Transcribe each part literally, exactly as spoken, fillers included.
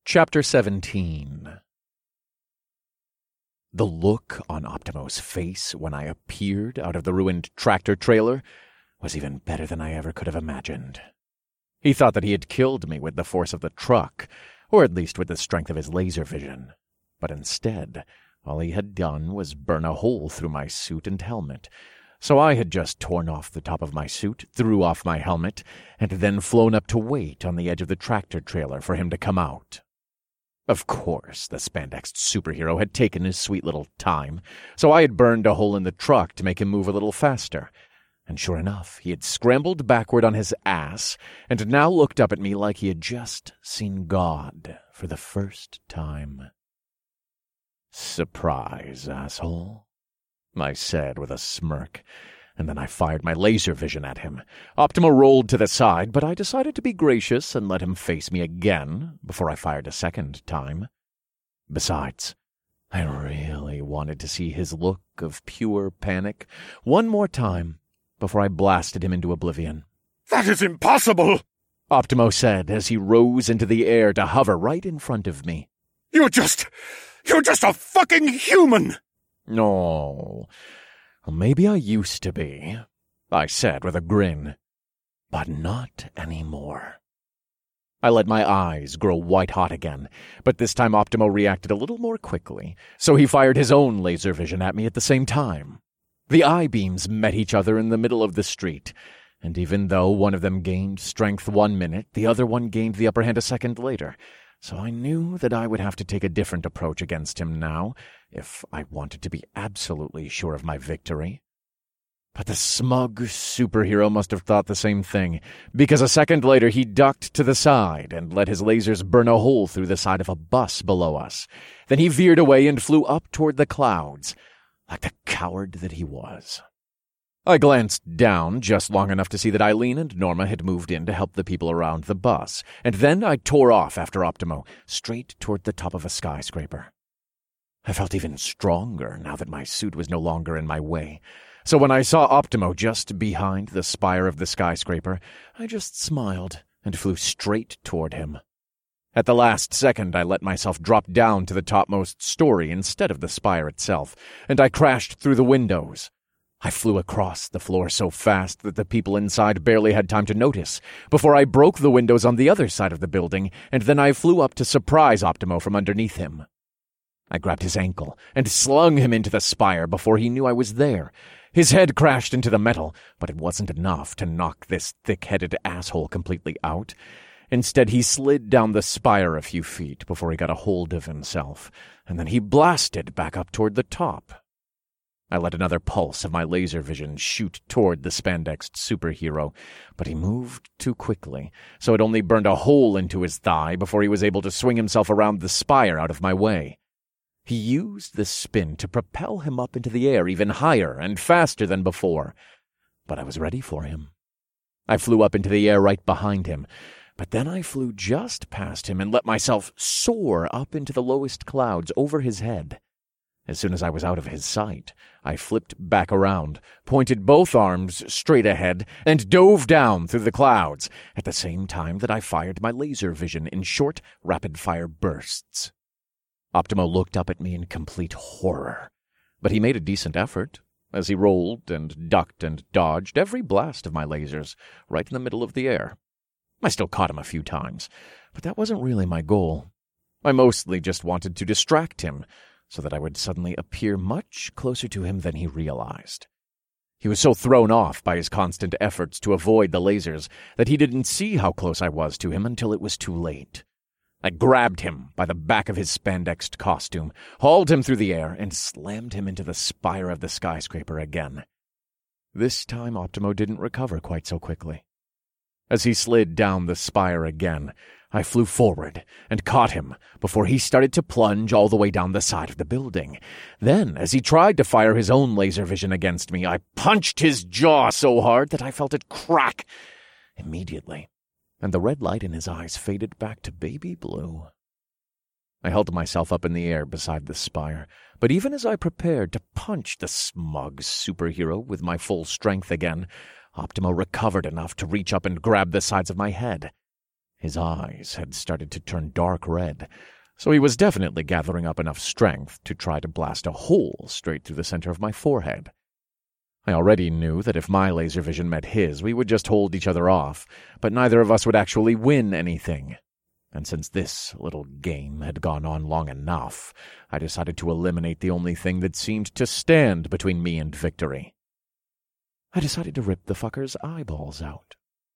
Chapter seventeen. The look on Optimo's face when I appeared out of the ruined tractor-trailer was even better than I ever could have imagined. He thought that he had killed me with the force of the truck, or at least with the strength of his laser vision. But instead, all he had done was burn a hole through my suit and helmet. So I had just torn off the top of my suit, threw off my helmet, and then flown up to wait on the edge of the tractor-trailer for him to come out. Of course, the spandexed superhero had taken his sweet little time, so I had burned a hole in the truck to make him move a little faster. And sure enough, he had scrambled backward on his ass, and now looked up at me like he had just seen God for the first time. "Surprise, asshole," I said with a smirk, and then I fired my laser vision at him. Optimo rolled to the side, but I decided to be gracious and let him face me again before I fired a second time. Besides, I really wanted to see his look of pure panic one more time before I blasted him into oblivion. "That is impossible!" Optimo said as he rose into the air to hover right in front of me. You're just... you're just a fucking human! No... Well, maybe I used to be, I said with a grin, but not anymore. I let my eyes grow white-hot again, but this time Optimo reacted a little more quickly, so he fired his own laser vision at me at the same time. The eye beams met each other in the middle of the street, and even though one of them gained strength one minute, the other one gained the upper hand a second later, so I knew that I would have to take a different approach against him now, if I wanted to be absolutely sure of my victory. But the smug superhero must have thought the same thing, because a second later he ducked to the side and let his lasers burn a hole through the side of a bus below us. Then he veered away and flew up toward the clouds, like the coward that he was. I glanced down just long enough to see that Eileen and Norma had moved in to help the people around the bus, and then I tore off after Optimo, straight toward the top of a skyscraper. I felt even stronger now that my suit was no longer in my way, so when I saw Optimo just behind the spire of the skyscraper, I just smiled and flew straight toward him. At the last second, I let myself drop down to the topmost story instead of the spire itself, and I crashed through the windows. I flew across the floor so fast that the people inside barely had time to notice, before I broke the windows on the other side of the building, and then I flew up to surprise Optimo from underneath him. I grabbed his ankle and slung him into the spire before he knew I was there. His head crashed into the metal, but it wasn't enough to knock this thick-headed asshole completely out. Instead, he slid down the spire a few feet before he got a hold of himself, and then he blasted back up toward the top. I let another pulse of my laser vision shoot toward the spandexed superhero, but he moved too quickly, so it only burned a hole into his thigh before he was able to swing himself around the spire out of my way. He used the spin to propel him up into the air even higher and faster than before, but I was ready for him. I flew up into the air right behind him, but then I flew just past him and let myself soar up into the lowest clouds over his head. As soon as I was out of his sight, I flipped back around, pointed both arms straight ahead, and dove down through the clouds, at the same time that I fired my laser vision in short, rapid-fire bursts. Optimo looked up at me in complete horror, but he made a decent effort, as he rolled and ducked and dodged every blast of my lasers right in the middle of the air. I still caught him a few times, but that wasn't really my goal. I mostly just wanted to distract him, so that I would suddenly appear much closer to him than he realized. He was so thrown off by his constant efforts to avoid the lasers that he didn't see how close I was to him until it was too late. I grabbed him by the back of his spandexed costume, hauled him through the air, and slammed him into the spire of the skyscraper again. This time Optimo didn't recover quite so quickly. As he slid down the spire again, I flew forward and caught him before he started to plunge all the way down the side of the building. Then, as he tried to fire his own laser vision against me, I punched his jaw so hard that I felt it crack immediately, and the red light in his eyes faded back to baby blue. I held myself up in the air beside the spire, but even as I prepared to punch the smug superhero with my full strength again, Optimo recovered enough to reach up and grab the sides of my head. His eyes had started to turn dark red, so he was definitely gathering up enough strength to try to blast a hole straight through the center of my forehead. I already knew that if my laser vision met his, we would just hold each other off, but neither of us would actually win anything. And since this little game had gone on long enough, I decided to eliminate the only thing that seemed to stand between me and victory. I decided to rip the fucker's eyeballs out.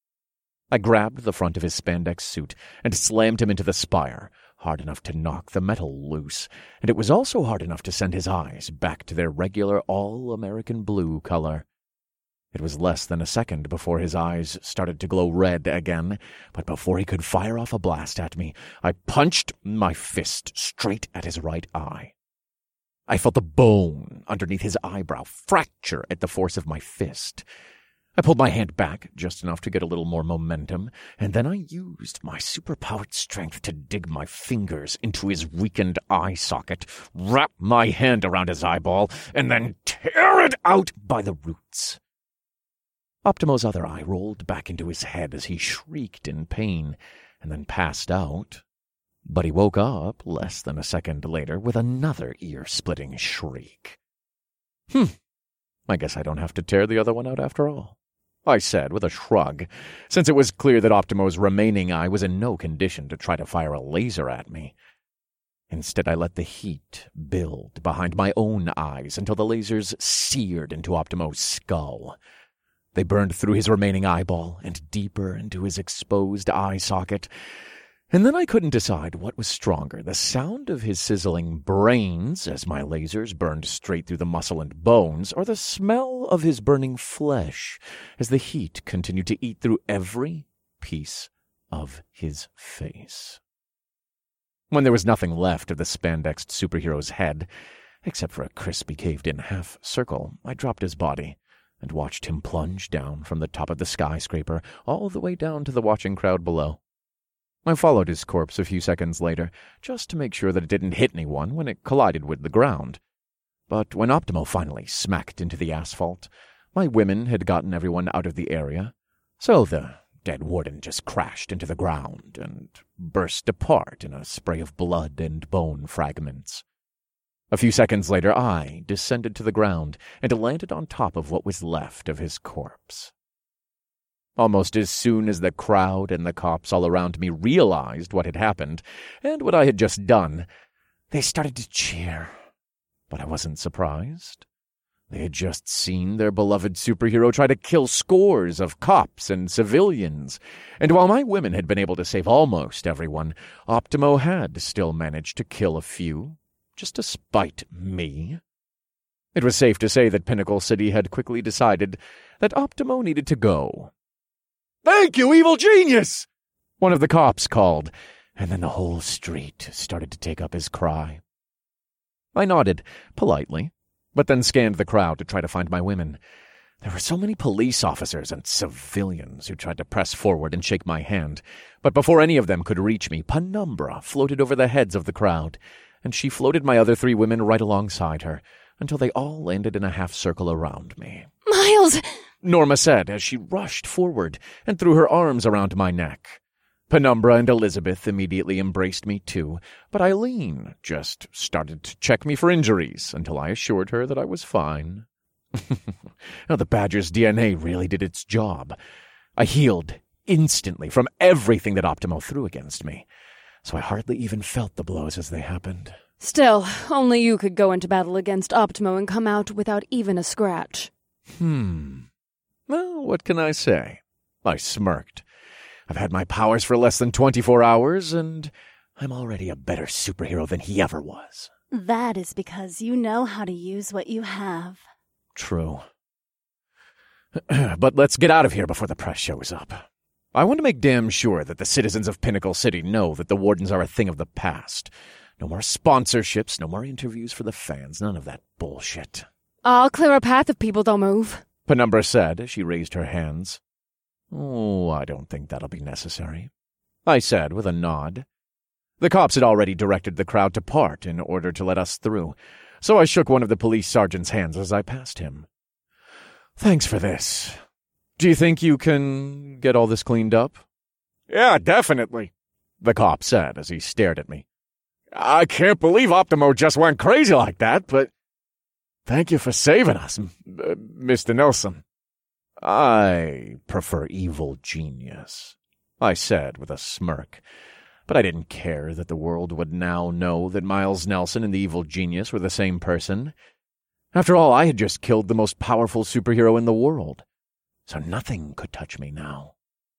I grabbed the front of his spandex suit and slammed him into the spire, hard enough to knock the metal loose, and it was also hard enough to send his eyes back to their regular all-American blue color. It was less than a second before his eyes started to glow red again, but before he could fire off a blast at me, I punched my fist straight at his right eye. I felt the bone underneath his eyebrow fracture at the force of my fist. I pulled my hand back just enough to get a little more momentum, and then I used my superpowered strength to dig my fingers into his weakened eye socket, wrap my hand around his eyeball, and then tear it out by the roots. Optimo's other eye rolled back into his head as he shrieked in pain, and then passed out. But he woke up less than a second later with another ear-splitting shriek. Hmm, I guess I don't have to tear the other one out after all, I said with a shrug, since it was clear that Optimo's remaining eye was in no condition to try to fire a laser at me. Instead, I let the heat build behind my own eyes until the lasers seared into Optimo's skull. They burned through his remaining eyeball and deeper into his exposed eye socket, and then I couldn't decide what was stronger, the sound of his sizzling brains as my lasers burned straight through the muscle and bones, or the smell of his burning flesh as the heat continued to eat through every piece of his face. When there was nothing left of the spandexed superhero's head, except for a crispy caved-in half-circle, I dropped his body and watched him plunge down from the top of the skyscraper all the way down to the watching crowd below. I followed his corpse a few seconds later, just to make sure that it didn't hit anyone when it collided with the ground. But when Optimo finally smacked into the asphalt, my women had gotten everyone out of the area, so the dead warden just crashed into the ground and burst apart in a spray of blood and bone fragments. A few seconds later, I descended to the ground and landed on top of what was left of his corpse. Almost as soon as the crowd and the cops all around me realized what had happened and what I had just done, they started to cheer. But I wasn't surprised. They had just seen their beloved superhero try to kill scores of cops and civilians, and while my women had been able to save almost everyone, Optimo had still managed to kill a few, just to spite me. It was safe to say that Pinnacle City had quickly decided that Optimo needed to go. "Thank you, evil genius!" one of the cops called, and then the whole street started to take up his cry. I nodded, politely, but then scanned the crowd to try to find my women. There were so many police officers and civilians who tried to press forward and shake my hand, but before any of them could reach me, Penumbra floated over the heads of the crowd, and she floated my other three women right alongside her, until they all landed in a half-circle around me. "Miles!" Norma said as she rushed forward and threw her arms around my neck. Penumbra and Elizabeth immediately embraced me too, but Eileen just started to check me for injuries until I assured her that I was fine. Now, the Badger's D N A really did its job. I healed instantly from everything that Optimo threw against me, so I hardly even felt the blows as they happened. Still, only you could go into battle against Optimo and come out without even a scratch. Hmm. Well, what can I say? I smirked. I've had my powers for less than twenty-four hours, and I'm already a better superhero than he ever was. That is because you know how to use what you have. True. But let's get out of here before the press shows up. I want to make damn sure that the citizens of Pinnacle City know that the Wardens are a thing of the past. No more sponsorships, no more interviews for the fans, none of that bullshit. I'll clear a path if people don't move, Penumbra said as she raised her hands. Oh, I don't think that'll be necessary, I said with a nod. The cops had already directed the crowd to part in order to let us through, so I shook one of the police sergeant's hands as I passed him. Thanks for this. Do you think you can get all this cleaned up? Yeah, definitely, the cop said as he stared at me. I can't believe Optimo just went crazy like that, but thank you for saving us, uh, Mister Nelson. I prefer evil genius, I said with a smirk. But I didn't care that the world would now know that Miles Nelson and the evil genius were the same person. After all, I had just killed the most powerful superhero in the world, so nothing could touch me now.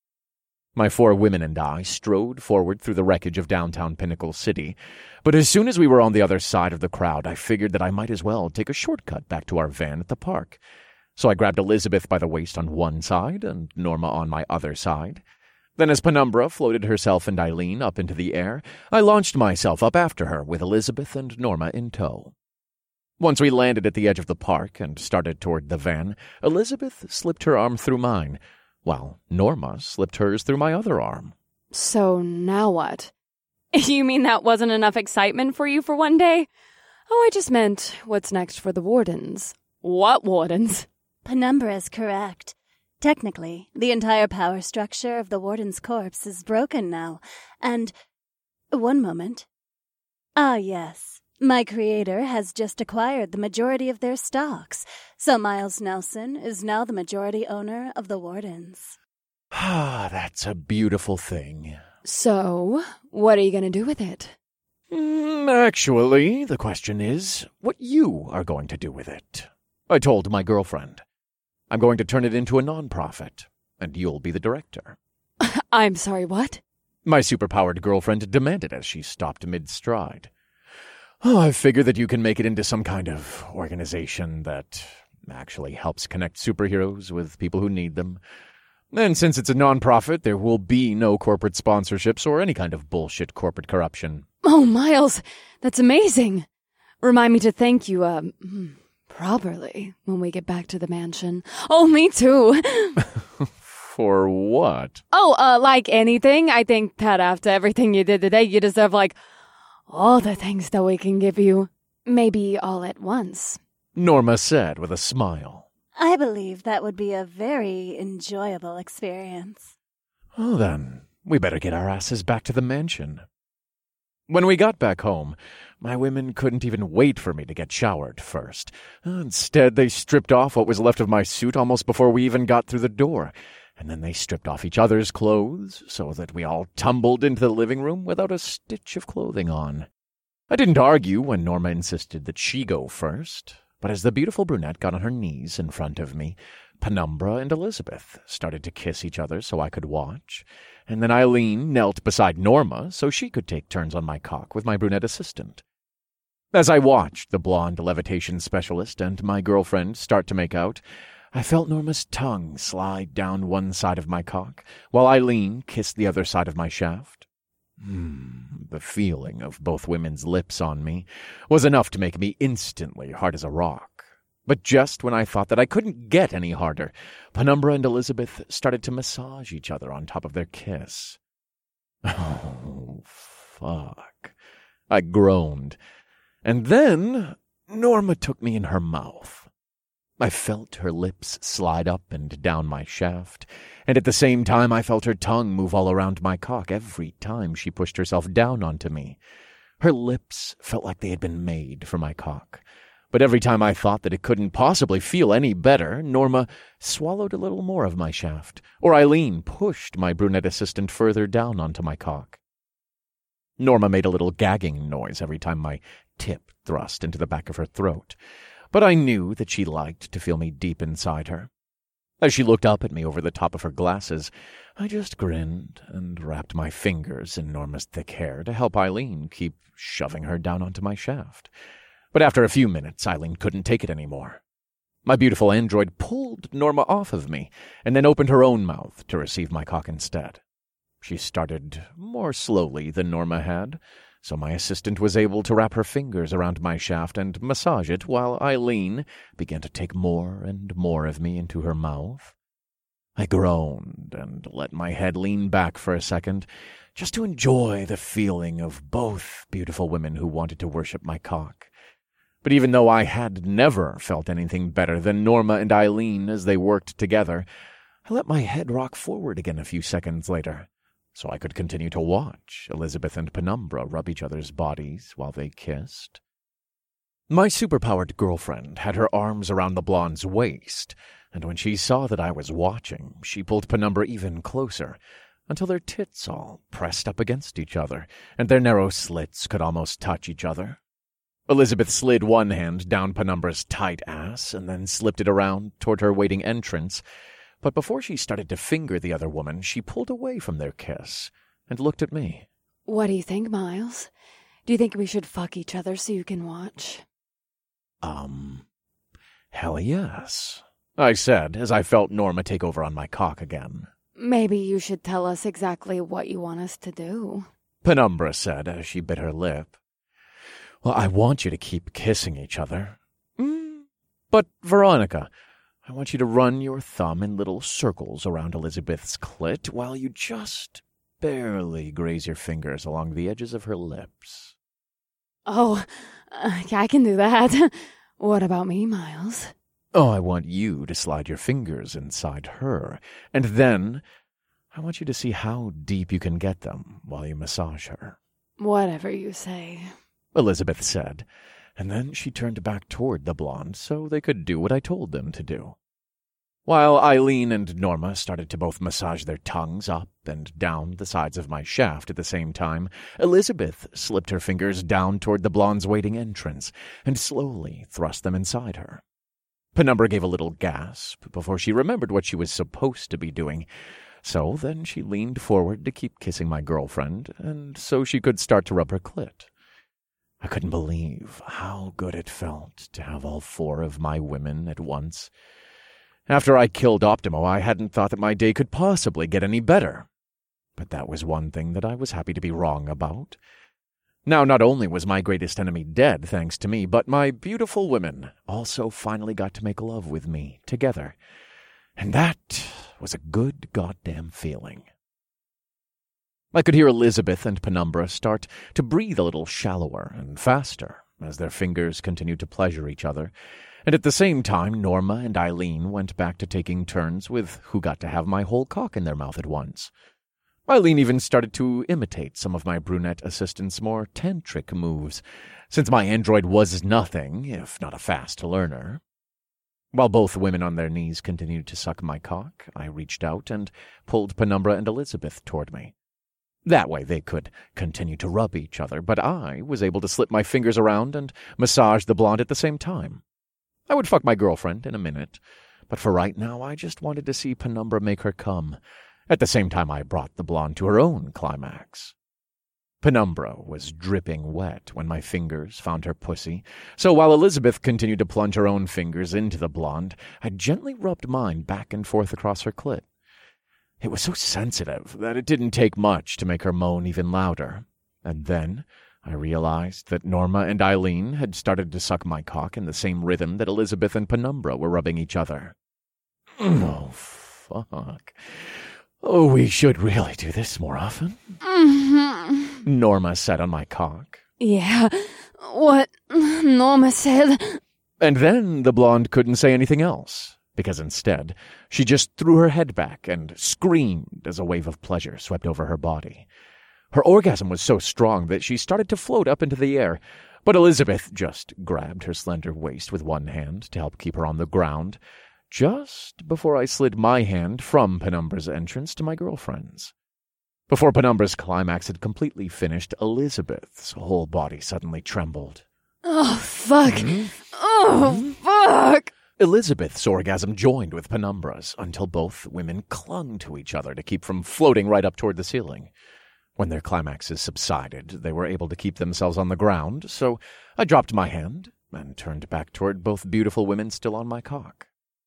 My four women and I strode forward through the wreckage of downtown Pinnacle City, but as soon as we were on the other side of the crowd, I figured that I might as well take a shortcut back to our van at the park. So I grabbed Elizabeth by the waist on one side and Norma on my other side. Then as Penumbra floated herself and Eileen up into the air, I launched myself up after her with Elizabeth and Norma in tow. Once we landed at the edge of the park and started toward the van, Elizabeth slipped her arm through mine, while Norma slipped hers through my other arm. So now what? You mean that wasn't enough excitement for you for one day? Oh, I just meant, what's next for the Wardens? What Wardens? Penumbra is correct. Technically, the entire power structure of the Warden's corpse is broken now, and... One moment. Ah, yes. My creator has just acquired the majority of their stocks, so Miles Nelson is now the majority owner of the Wardens. Ah, that's a beautiful thing. So, what are you going to do with it? Mm, actually, the question is what you are going to do with it. I told my girlfriend. I'm going to turn it into a non-profit, and you'll be the director. I'm sorry, what? My superpowered girlfriend demanded as she stopped mid-stride. Oh, I figure that you can make it into some kind of organization that actually helps connect superheroes with people who need them. And since it's a non-profit, there will be no corporate sponsorships or any kind of bullshit corporate corruption. Oh, Miles, that's amazing. Remind me to thank you, uh, properly when we get back to the mansion. Oh, me too. For what? Oh, uh, like anything. I think that after everything you did today, you deserve, like, all the things that we can give you. Maybe all at once. Norma said with a smile. I believe that would be a very enjoyable experience. Oh, then, we better get our asses back to the mansion. When we got back home, my women couldn't even wait for me to get showered first. Instead, they stripped off what was left of my suit almost before we even got through the door, and then they stripped off each other's clothes so that we all tumbled into the living room without a stitch of clothing on. I didn't argue when Norma insisted that she go first, but as the beautiful brunette got on her knees in front of me, Penumbra and Elizabeth started to kiss each other so I could watch, and then Eileen knelt beside Norma so she could take turns on my cock with my brunette assistant. As I watched the blonde levitation specialist and my girlfriend start to make out, I felt Norma's tongue slide down one side of my cock, while Eileen kissed the other side of my shaft. Hmm, the feeling of both women's lips on me was enough to make me instantly hard as a rock. But just when I thought that I couldn't get any harder, Penumbra and Elizabeth started to massage each other on top of their kiss. Oh, fuck. I groaned. And then Norma took me in her mouth. I felt her lips slide up and down my shaft, and at the same time I felt her tongue move all around my cock every time she pushed herself down onto me. Her lips felt like they had been made for my cock, but every time I thought that it couldn't possibly feel any better, Norma swallowed a little more of my shaft, or Eileen pushed my brunette assistant further down onto my cock. Norma made a little gagging noise every time my tip thrust into the back of her throat, but I knew that she liked to feel me deep inside her. As she looked up at me over the top of her glasses, I just grinned and wrapped my fingers in Norma's thick hair to help Eileen keep shoving her down onto my shaft. But after a few minutes, Eileen couldn't take it anymore. My beautiful android pulled Norma off of me and then opened her own mouth to receive my cock instead. She started more slowly than Norma had, so my assistant was able to wrap her fingers around my shaft and massage it while Eileen began to take more and more of me into her mouth. I groaned and let my head lean back for a second, just to enjoy the feeling of both beautiful women who wanted to worship my cock. But even though I had never felt anything better than Norma and Eileen as they worked together, I let my head rock forward again a few seconds later, so I could continue to watch Elizabeth and Penumbra rub each other's bodies while they kissed. My superpowered girlfriend had her arms around the blonde's waist, and when she saw that I was watching, she pulled Penumbra even closer, until their tits all pressed up against each other, and their narrow slits could almost touch each other. Elizabeth slid one hand down Penumbra's tight ass, and then slipped it around toward her waiting entrance, but before she started to finger the other woman, she pulled away from their kiss, and looked at me. What do you think, Miles? Do you think we should fuck each other so you can watch? Um, hell yes, I said as I felt Norma take over on my cock again. Maybe you should tell us exactly what you want us to do, Penumbra said as she bit her lip. Well, I want you to keep kissing each other. Mm. But, Veronica, I want you to run your thumb in little circles around Elizabeth's clit while you just barely graze your fingers along the edges of her lips. Oh, uh, I can do that. What about me, Miles? Oh, I want you to slide your fingers inside her, and then I want you to see how deep you can get them while you massage her. Whatever you say, Elizabeth said, and then she turned back toward the blonde so they could do what I told them to do. While Eileen and Norma started to both massage their tongues up and down the sides of my shaft at the same time, Elizabeth slipped her fingers down toward the blonde's waiting entrance and slowly thrust them inside her. Penumbra gave a little gasp before she remembered what she was supposed to be doing, so then she leaned forward to keep kissing my girlfriend, and so she could start to rub her clit. I couldn't believe how good it felt to have all four of my women at once. After I killed Optimo, I hadn't thought that my day could possibly get any better. But that was one thing that I was happy to be wrong about. Now, not only was my greatest enemy dead, thanks to me, but my beautiful women also finally got to make love with me together. And that was a good goddamn feeling. I could hear Elizabeth and Penumbra start to breathe a little shallower and faster as their fingers continued to pleasure each other, and at the same time Norma and Eileen went back to taking turns with who got to have my whole cock in their mouth at once. Eileen even started to imitate some of my brunette assistant's more tantric moves, since my android was nothing if not a fast learner. While both women on their knees continued to suck my cock, I reached out and pulled Penumbra and Elizabeth toward me. That way they could continue to rub each other, but I was able to slip my fingers around and massage the blonde at the same time. I would fuck my girlfriend in a minute, but for right now I just wanted to see Penumbra make her come. At the same time I brought the blonde to her own climax. Penumbra was dripping wet when my fingers found her pussy, so while Elizabeth continued to plunge her own fingers into the blonde, I gently rubbed mine back and forth across her clit. It was so sensitive that it didn't take much to make her moan even louder. And then I realized that Norma and Eileen had started to suck my cock in the same rhythm that Elizabeth and Penumbra were rubbing each other. Oh, fuck. Oh, we should really do this more often. Mm-hmm. Norma said on my cock. Yeah, what Norma said. And then the blonde couldn't say anything else, because instead she just threw her head back and screamed as a wave of pleasure swept over her body. Her orgasm was so strong that she started to float up into the air, but Elizabeth just grabbed her slender waist with one hand to help keep her on the ground, just before I slid my hand from Penumbra's entrance to my girlfriend's. Before Penumbra's climax had completely finished, Elizabeth's whole body suddenly trembled. Oh, fuck. Mm-hmm. Oh, fuck. Elizabeth's orgasm joined with Penumbra's until both women clung to each other to keep from floating right up toward the ceiling. When their climaxes subsided, they were able to keep themselves on the ground, so I dropped my hand and turned back toward both beautiful women still on my cock.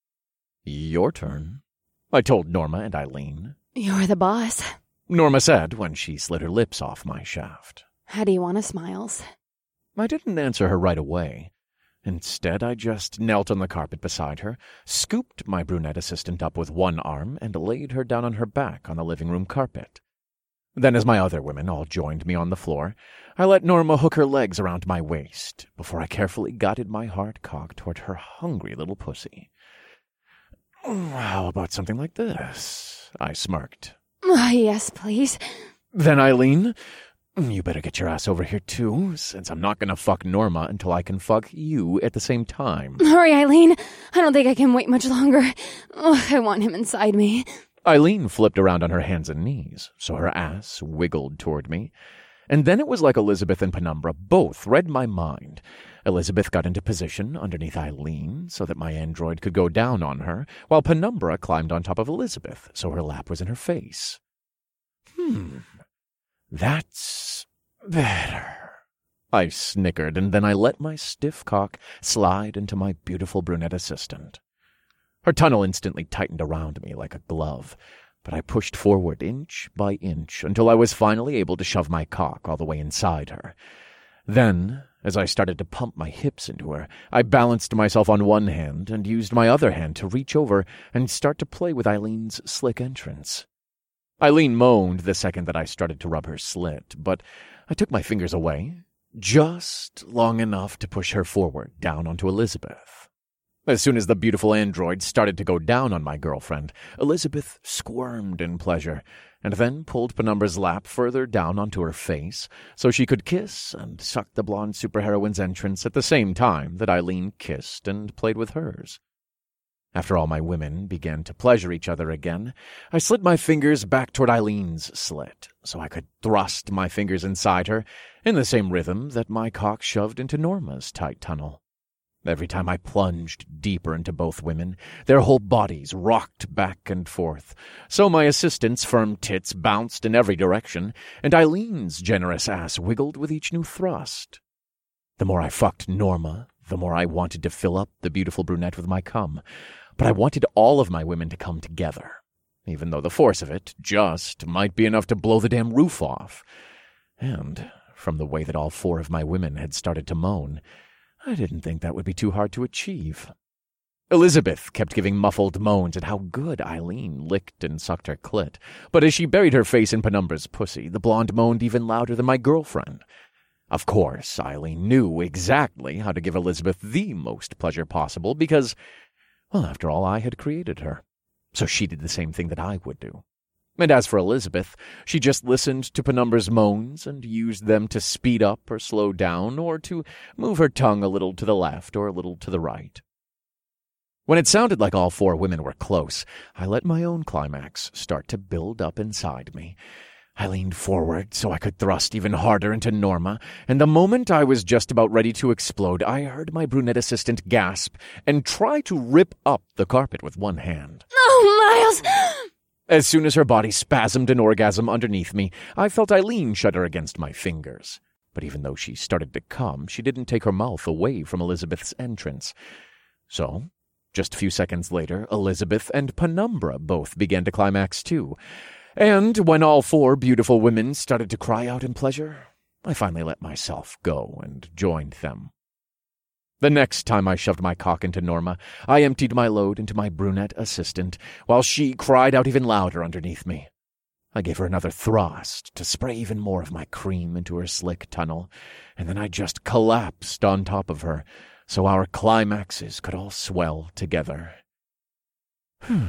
Your turn, I told Norma and Eileen. You're the boss. Norma said when she slid her lips off my shaft. How do you want us, Miles? I didn't answer her right away. Instead, I just knelt on the carpet beside her, scooped my brunette assistant up with one arm, and laid her down on her back on the living room carpet. Then, as my other women all joined me on the floor, I let Norma hook her legs around my waist before I carefully guided my hard cock toward her hungry little pussy. How about something like this? I smirked. Oh, yes, please. Then, Eileen, you better get your ass over here, too, since I'm not gonna fuck Norma until I can fuck you at the same time. Hurry, Eileen. I don't think I can wait much longer. Oh, I want him inside me. Eileen flipped around on her hands and knees, so her ass wiggled toward me. And then it was like Elizabeth and Penumbra both read my mind. Elizabeth got into position underneath Eileen so that my android could go down on her, while Penumbra climbed on top of Elizabeth so her lap was in her face. Hmm, that's better. I snickered, and then I let my stiff cock slide into my beautiful brunette assistant. Her tunnel instantly tightened around me like a glove, but I pushed forward inch by inch until I was finally able to shove my cock all the way inside her. Then, as I started to pump my hips into her, I balanced myself on one hand and used my other hand to reach over and start to play with Eileen's slick entrance. Eileen moaned the second that I started to rub her slit, but I took my fingers away, just long enough to push her forward down onto Elizabeth. As soon as the beautiful android started to go down on my girlfriend, Elizabeth squirmed in pleasure, and then pulled Penumbra's lap further down onto her face so she could kiss and suck the blonde superheroine's entrance at the same time that Eileen kissed and played with hers. After all my women began to pleasure each other again, I slid my fingers back toward Eileen's slit so I could thrust my fingers inside her in the same rhythm that my cock shoved into Norma's tight tunnel. Every time I plunged deeper into both women, their whole bodies rocked back and forth, so my assistant's firm tits bounced in every direction, and Eileen's generous ass wiggled with each new thrust. The more I fucked Norma, the more I wanted to fill up the beautiful brunette with my cum, but I wanted all of my women to come together, even though the force of it just might be enough to blow the damn roof off. And, from the way that all four of my women had started to moan, I didn't think that would be too hard to achieve. Elizabeth kept giving muffled moans at how good Eileen licked and sucked her clit, but as she buried her face in Penumbra's pussy, the blonde moaned even louder than my girlfriend. Of course, Eileen knew exactly how to give Elizabeth the most pleasure possible because, well, after all, I had created her. So she did the same thing that I would do. And as for Elizabeth, she just listened to Penumbra's moans and used them to speed up or slow down or to move her tongue a little to the left or a little to the right. When it sounded like all four women were close, I let my own climax start to build up inside me. I leaned forward so I could thrust even harder into Norma, and the moment I was just about ready to explode, I heard my brunette assistant gasp and try to rip up the carpet with one hand. Oh, Miles! As soon as her body spasmed in orgasm underneath me, I felt Eileen shudder against my fingers. But even though she started to come, she didn't take her mouth away from Elizabeth's entrance. So, just a few seconds later, Elizabeth and Penumbra both began to climax too. And when all four beautiful women started to cry out in pleasure, I finally let myself go and joined them. The next time I shoved my cock into Norma, I emptied my load into my brunette assistant, while she cried out even louder underneath me. I gave her another thrust to spray even more of my cream into her slick tunnel, and then I just collapsed on top of her, so our climaxes could all swell together. Hmm.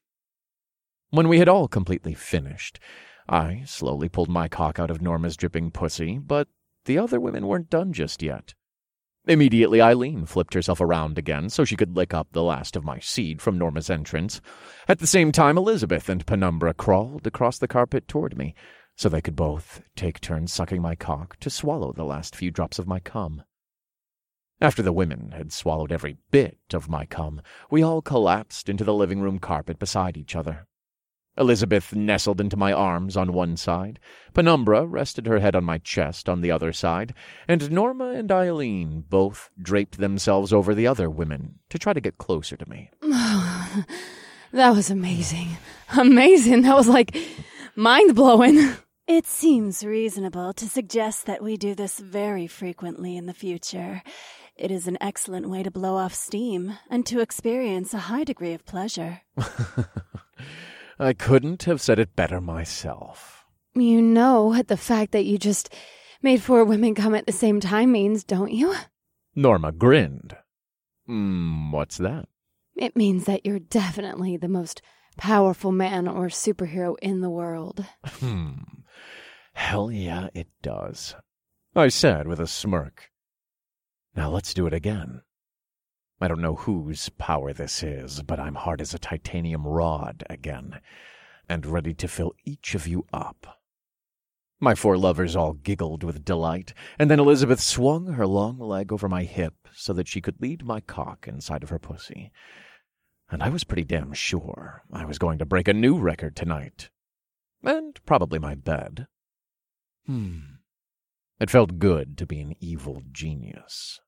When we had all completely finished, I slowly pulled my cock out of Norma's dripping pussy, but the other women weren't done just yet. Immediately, Eileen flipped herself around again so she could lick up the last of my seed from Norma's entrance. At the same time, Elizabeth and Penumbra crawled across the carpet toward me, so they could both take turns sucking my cock to swallow the last few drops of my cum. After the women had swallowed every bit of my cum, we all collapsed into the living room carpet beside each other. Elizabeth nestled into my arms on one side, Penumbra rested her head on my chest on the other side, and Norma and Eileen both draped themselves over the other women to try to get closer to me. Oh, that was amazing. Amazing. That was like mind-blowing. It seems reasonable to suggest that we do this very frequently in the future. It is an excellent way to blow off steam and to experience a high degree of pleasure. I couldn't have said it better myself. You know what the fact that you just made four women come at the same time means, don't you? Norma grinned. Mm, what's that? It means that you're definitely the most powerful man or superhero in the world. Hmm. Hell yeah, it does, I said with a smirk. Now let's do it again. I don't know whose power this is, but I'm hard as a titanium rod again, and ready to fill each of you up. My four lovers all giggled with delight, and then Elizabeth swung her long leg over my hip so that she could lead my cock inside of her pussy. And I was pretty damn sure I was going to break a new record tonight. And probably my bed. Hmm. It felt good to be an evil genius.